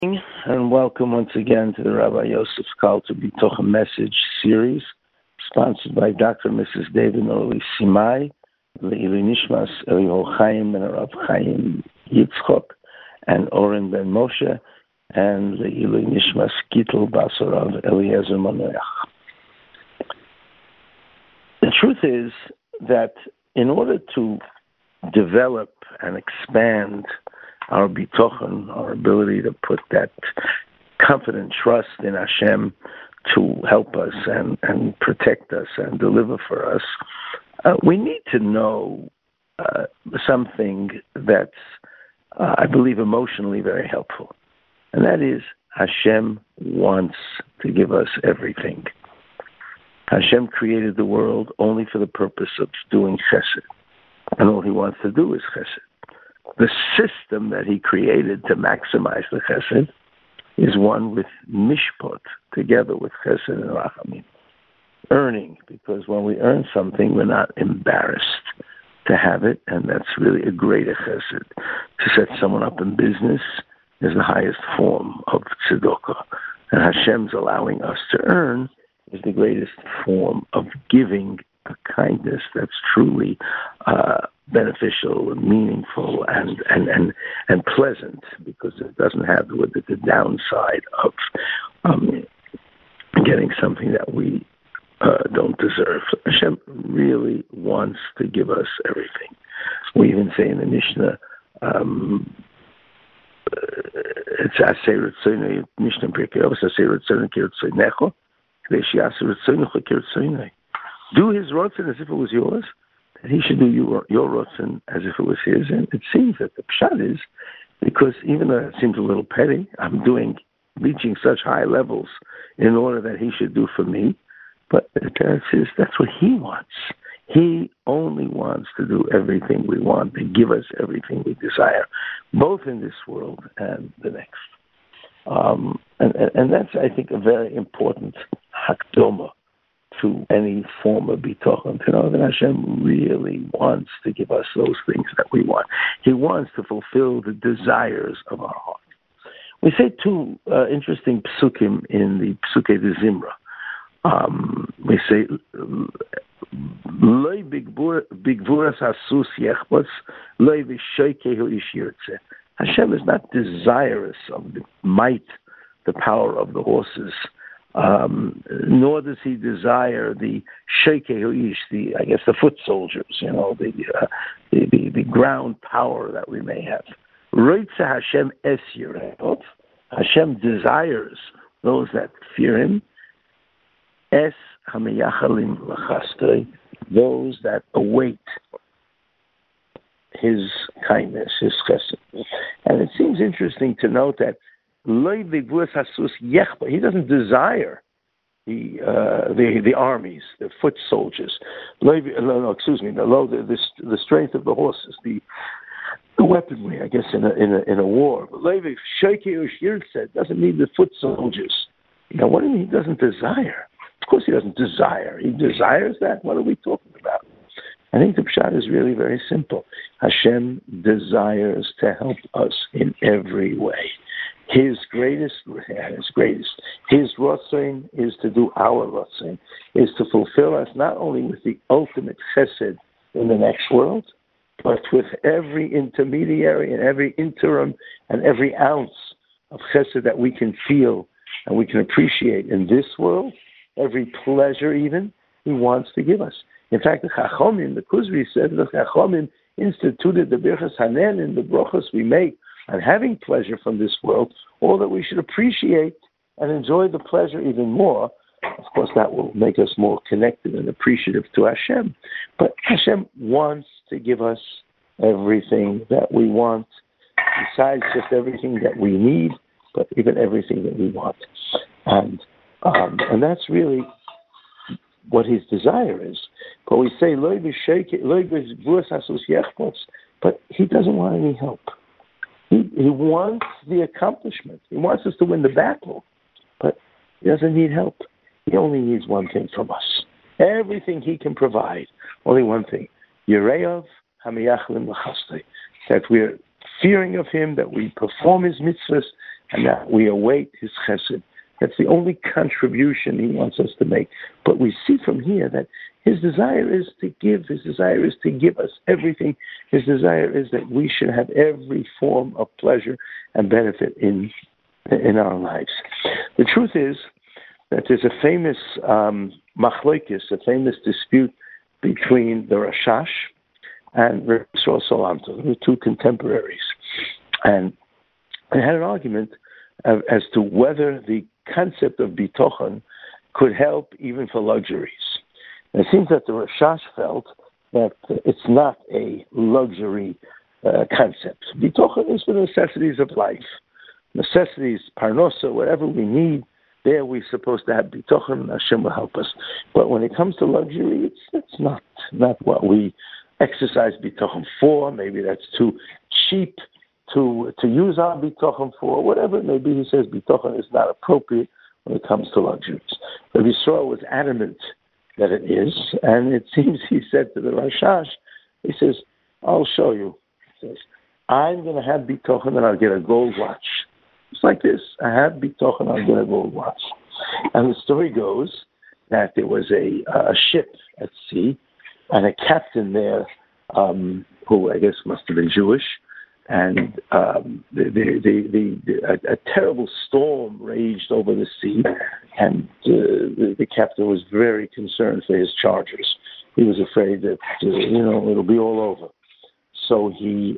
And welcome once again to the Rabbi Yosef Kalter Bitocha Message series, sponsored by Dr. and Mrs. David Noli Simai, Le'ili Nishmas Eliyahu Chaim Ben Arav Chaim Yitzchok, and Oren Ben Moshe, and Le'ili Nishmas Gittel Basarav Eliezer Manoach. The truth is that in order to develop and expand our bitochen, our ability to put that confident trust in Hashem to help us and protect us and deliver for us, we need to know something that's, I believe, emotionally very helpful. And that is Hashem wants to give us everything. Hashem created the world only for the purpose of doing chesed. And all he wants to do is chesed. The system that he created to maximize the chesed is one with mishpat, together with chesed and rachamim. Earning, because when we earn something, we're not embarrassed to have it, and that's really a greater chesed. To set someone up in business is the highest form of tzedakah. And Hashem's allowing us to earn is the greatest form of giving a kindness that's truly beneficial and meaningful and pleasant, because it doesn't have the downside of getting something that we don't deserve. Hashem really wants to give us everything. We even say in the Mishnah, it's Aseh Ritzoynei, Mishnah Pirkei Avos, Aseh Ritzoynei Kiritzoynecho, K'dei She'aseh Ritzoynecho Kiritzoynei. Do his rotzen as if it was yours, and he should do your rotzen as if it was his. And it seems that the pshat is, because even though it seems a little petty, I'm reaching such high levels in order that he should do for me. But that's what he wants. He only wants to do everything we want and give us everything we desire, both in this world and the next. And that's, I think, a very important hakdoma to any form of bitochen, to know that Hashem really wants to give us those things that we want. He wants to fulfill the desires of our heart. We say two interesting psukim in the Psukei de Zimra. We say, Loi bigvuras hasus yechbos, loi v'shoikehu ish yirtzeh. Hashem is not desirous of the might, the power of the horses, nor does he desire the sheikeh ish, the foot soldiers, the ground power that we may have. Roitza Hashem es yirot. Hashem desires those that fear him. Es hameyachalim lachastei, those that await his kindness, his chesed. And it seems interesting to note that he doesn't desire the armies, the foot soldiers. The strength of the horses, the weaponry, I guess, in a war. But Levi doesn't mean the foot soldiers. What do you mean he doesn't desire? Of course he doesn't desire. He desires that. What are we talking about? I think the pshat is really very simple. Hashem desires to help us in every way. His rotzein is to do our rotzein, is to fulfill us not only with the ultimate chesed in the next world, but with every intermediary and every interim and every ounce of chesed that we can feel and we can appreciate in this world, every pleasure even, he wants to give us. In fact, the Chachomim, the Kuzri said, the Chachomim instituted the Birchas Hanen in the brachos we make and having pleasure from this world, all that we should appreciate and enjoy the pleasure even more. Of course, that will make us more connected and appreciative to Hashem. But Hashem wants to give us everything that we want, besides just everything that we need, but even everything that we want. And that's really what his desire is. But we say, but he doesn't want any help. He wants the accomplishment. He wants us to win the battle, but he doesn't need help. He only needs one thing from us. Everything he can provide, only one thing. Yereov hamiyachlim l'chastei. That we're fearing of him, that we perform his mitzvahs, and that we await his chesed. That's the only contribution he wants us to make. But we see from here that his desire is to give. His desire is to give us everything. His desire is that we should have every form of pleasure and benefit in our lives. The truth is that there's a famous machlokes, a famous dispute between the Rashash and Reb Yisrael Salanter, the two contemporaries. And they had an argument as to whether the concept of bitochen could help even for luxuries. And it seems that the Rashash felt that it's not a luxury concept. Bitochen is the necessities of life. Necessities, parnosa, whatever we need, there we're supposed to have bitochen, Hashem will help us. But when it comes to luxury, it's not what we exercise bitochen for. Maybe that's too cheap to use our bitochen for. Whatever it may be, he says bitochen is not appropriate when it comes to luxuries. But Yisrael was adamant that it is, and it seems he said to the Rashash, he says, I'll show you. He says, I'm going to have bitochen and I'll get a gold watch. It's like this. I have bitochen, I'll get a gold watch. And the story goes that there was a ship at sea and a captain there who I guess must have been Jewish, and a terrible storm raged over the sea, and the captain was very concerned for his chargers. He was afraid that it'll be all over. So he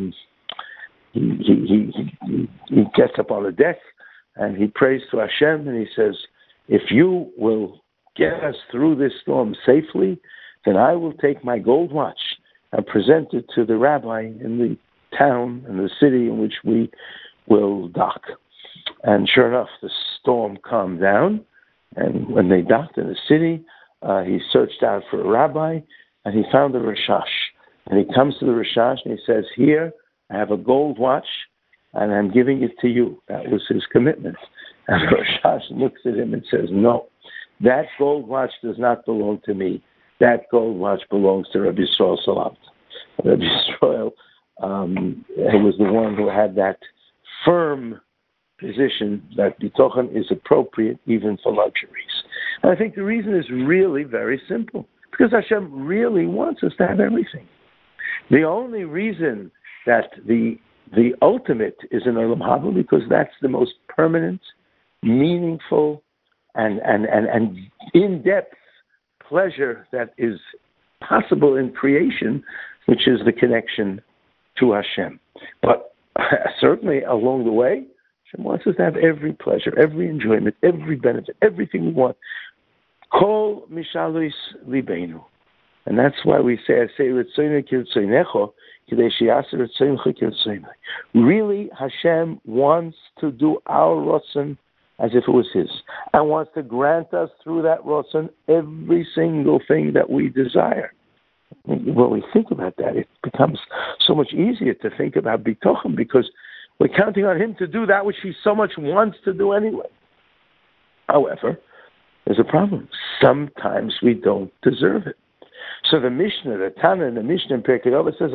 gets up on the deck and he prays to Hashem and he says, if you will get us through this storm safely, then I will take my gold watch and present it to the rabbi in the town and the city in which we will dock. And sure enough, the storm calmed down, and when they docked in the city, he searched out for a rabbi, and he found the Rashash. And he comes to the Rashash and he says, here, I have a gold watch, and I'm giving it to you. That was his commitment. And the Rashash looks at him and says, no, that gold watch does not belong to me. That gold watch belongs to Rabbi Yisrael Salanter. Rabbi Yisrael was the one who had that firm position that bitochen is appropriate even for luxuries. And I think the reason is really very simple, because Hashem really wants us to have everything. The only reason that the ultimate is in Olam Haba, because that's the most permanent, meaningful, and in-depth pleasure that is possible in creation, which is the connection to Hashem. But certainly along the way, Hashem wants us to have every pleasure, every enjoyment, every benefit, everything we want. Kol mishalos libeinu. And that's why we say, really, Hashem wants to do our rotzen as if it was his, and wants to grant us through that rotzen every single thing that we desire. When we think about that, it becomes so much easier to think about bitochen, because we're counting on him to do that which he so much wants to do anyway. However, there's a problem. Sometimes we don't deserve it. So the Mishnah, the Tana and the Mishnah in Pirkei Avos says,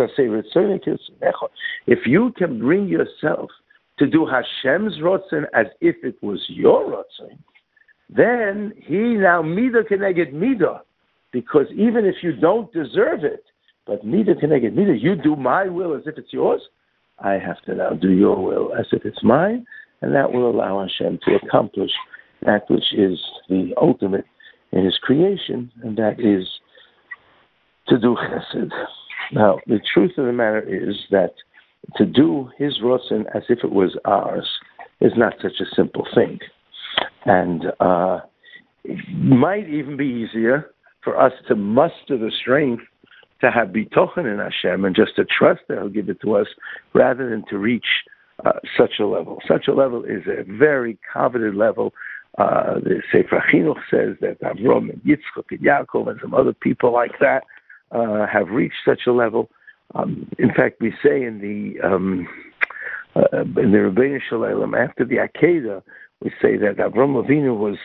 if you can bring yourself to do Hashem's rotzen as if it was your rotzen, then he now midah keneged midah, because even if you don't deserve it, but midah keneged midah, you do my will as if it's yours, I have to now do your will as if it's mine, and that will allow Hashem to accomplish that which is the ultimate in his creation, and that is to do chesed. Now, the truth of the matter is that to do his rotzen as if it was ours is not such a simple thing. And it might even be easier for us to muster the strength to have bitochen in Hashem and just to trust that he'll give it to us, rather than to reach such a level. Such a level is a very coveted level. The Sefer Chinuch says that Avram and Yitzchak and Yaakov and some other people like that have reached such a level. In fact, we say in the Rebbeinu Shalom, after the Akedah, we say that Avram Avinu was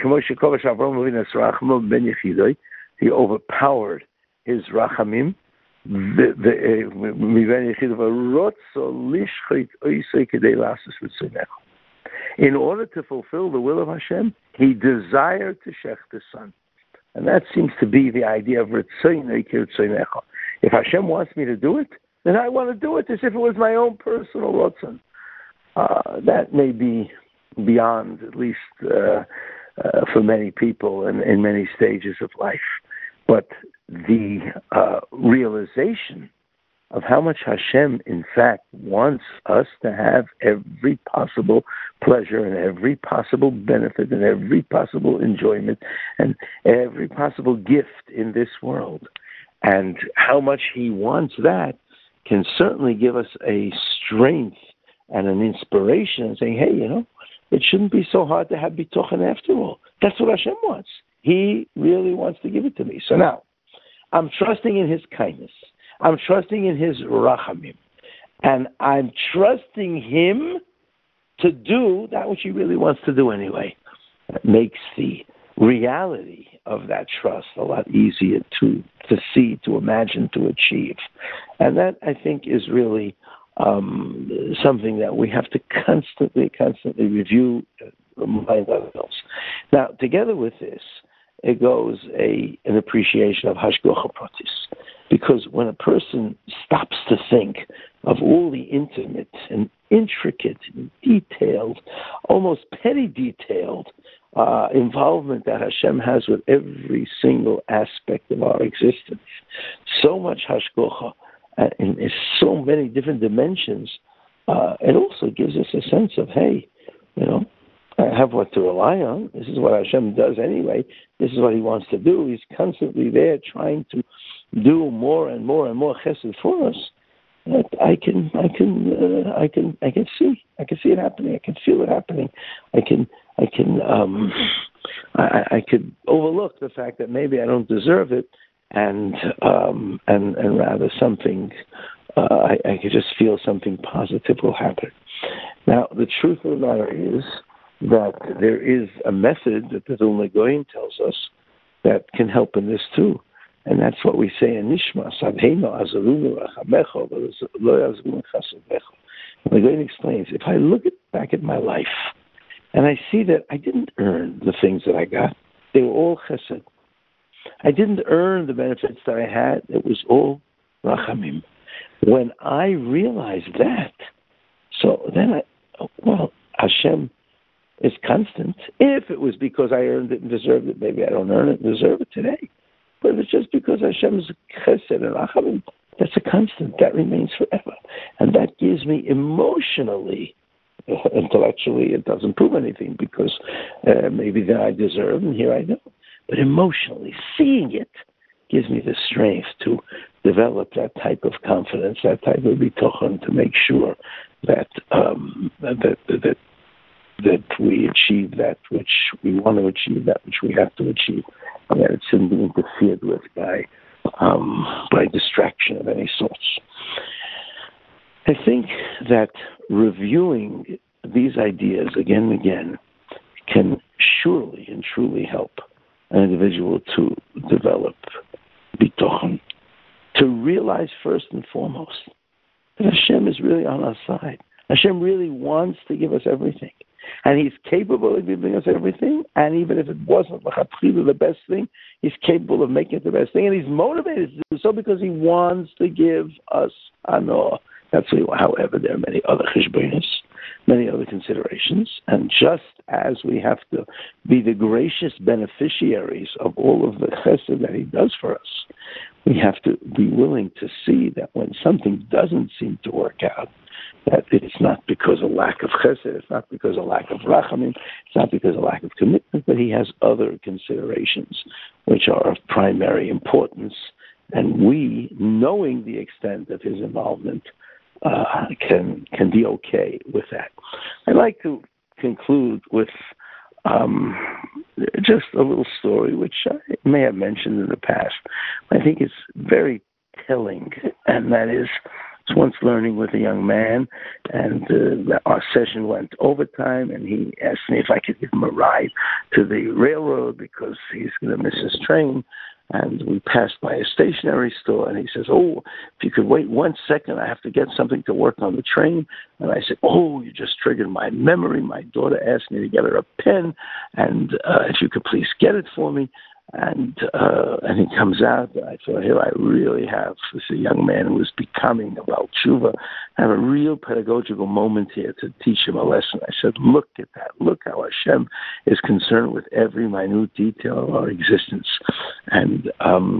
he overpowered his rachamim, In order to fulfill the will of Hashem, he desired to shech the son. And that seems to be the idea of Ritzoynei Kirtzoynecha. If Hashem wants me to do it, then I want to do it as if it was my own personal Ratzon. That may be beyond, at least for many people and in many stages of life. But the realization of how much Hashem, in fact, wants us to have every possible pleasure and every possible benefit and every possible enjoyment and every possible gift in this world, and how much he wants that, can certainly give us a strength and an inspiration and saying, hey, it shouldn't be so hard to have bitochen after all. That's what Hashem wants. He really wants to give it to me. So now, I'm trusting in his kindness. I'm trusting in his rachamim. And I'm trusting him to do that which he really wants to do anyway. That makes the reality of that trust a lot easier to see, to imagine, to achieve. And that, I think, is really something that we have to constantly review, remind ourselves. Now, together with this, it goes an appreciation of hashgacha pratis. Because when a person stops to think of all the intimate and intricate and detailed, almost petty detailed involvement that Hashem has with every single aspect of our existence, so much hashgacha in so many different dimensions, it also gives us a sense of, hey, I have what to rely on. This is what Hashem does anyway. This is what he wants to do. He's constantly there trying to do more and more and more chesed for us. That I can see it happening. I can feel it happening. I could overlook the fact that maybe I don't deserve it, and rather something. I could just feel something positive will happen. Now, the truth of the matter is that there is a method that the Vilna Gaon tells us that can help in this too. And that's what we say in Nishma. The Gaon explains, if I look back at my life and I see that I didn't earn the things that I got, they were all chesed. I didn't earn the benefits that I had, it was all rachamim. When I realized that, so then Hashem is constant. If it was because I earned it and deserved it, maybe I don't earn it and deserve it today. But if it's just because Hashem's chesed and rachamim, that's a constant. That remains forever. And that gives me emotionally, intellectually, it doesn't prove anything because maybe that I deserve and here I don't. But emotionally, seeing it gives me the strength to develop that type of confidence, that type of bitochen, to make sure that that we achieve that which we want to achieve, that which we have to achieve, and that it shouldn't be interfered with by distraction of any sorts. I think that reviewing these ideas again and again can surely and truly help an individual to develop bitochen, to realize first and foremost that Hashem is really on our side. Hashem really wants to give us everything. And he's capable of giving us everything. And even if it wasn't the best thing, he's capable of making it the best thing. And he's motivated to do so because he wants to give us anor. However, there are many other cheshbonos, many other considerations. And just as we have to be the gracious beneficiaries of all of the chesed that he does for us, we have to be willing to see that when something doesn't seem to work out, that it's not because of lack of chesed, it's not because of lack of rachamim, it's not because of lack of commitment, but he has other considerations which are of primary importance. And we, knowing the extent of his involvement, can be okay with that. I'd like to conclude with just a little story, which I may have mentioned in the past. I think it's very telling, and that is once learning with a young man, and our session went overtime, and he asked me if I could give him a ride to the railroad because he's going to miss his train. And we passed by a stationery store, and he says, "Oh, if you could wait 1 second, I have to get something to work on the train." And I said, "Oh, you just triggered my memory. My daughter asked me to get her a pen, and if you could please get it for me." And he comes out, and I thought, here I really have this a young man who is becoming about tshuva. I have a real pedagogical moment here to teach him a lesson. I said, look at that. Look how Hashem is concerned with every minute detail of our existence. And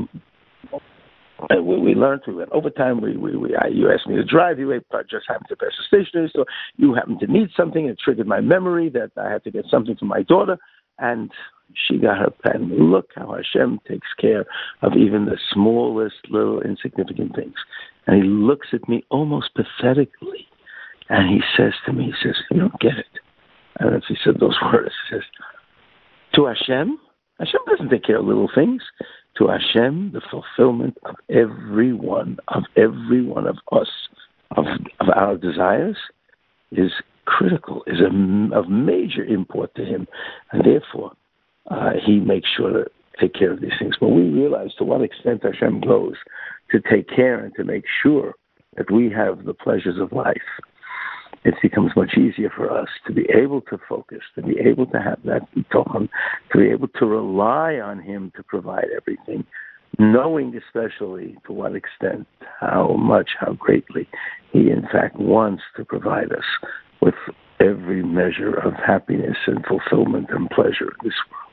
we learned through it. Over time, you asked me to drive you. I just happened to pass a stationery store. You happened to need something. It triggered my memory that I had to get something for my daughter. And she got her pen. Look how Hashem takes care of even the smallest little insignificant things. And he looks at me almost pathetically. And he says to me, he says, "You don't get it." I don't know if he said those words. He says, to Hashem doesn't take care of little things. To Hashem, the fulfillment of every one of us, of our desires, is critical, is of major import to him. And therefore, he makes sure to take care of these things. But we realize to what extent Hashem goes to take care and to make sure that we have the pleasures of life. It becomes much easier for us to be able to focus, to be able to have that bitachon, to be able to rely on him to provide everything, knowing especially to what extent, how much, how greatly he in fact wants to provide us with every measure of happiness and fulfillment and pleasure in this world.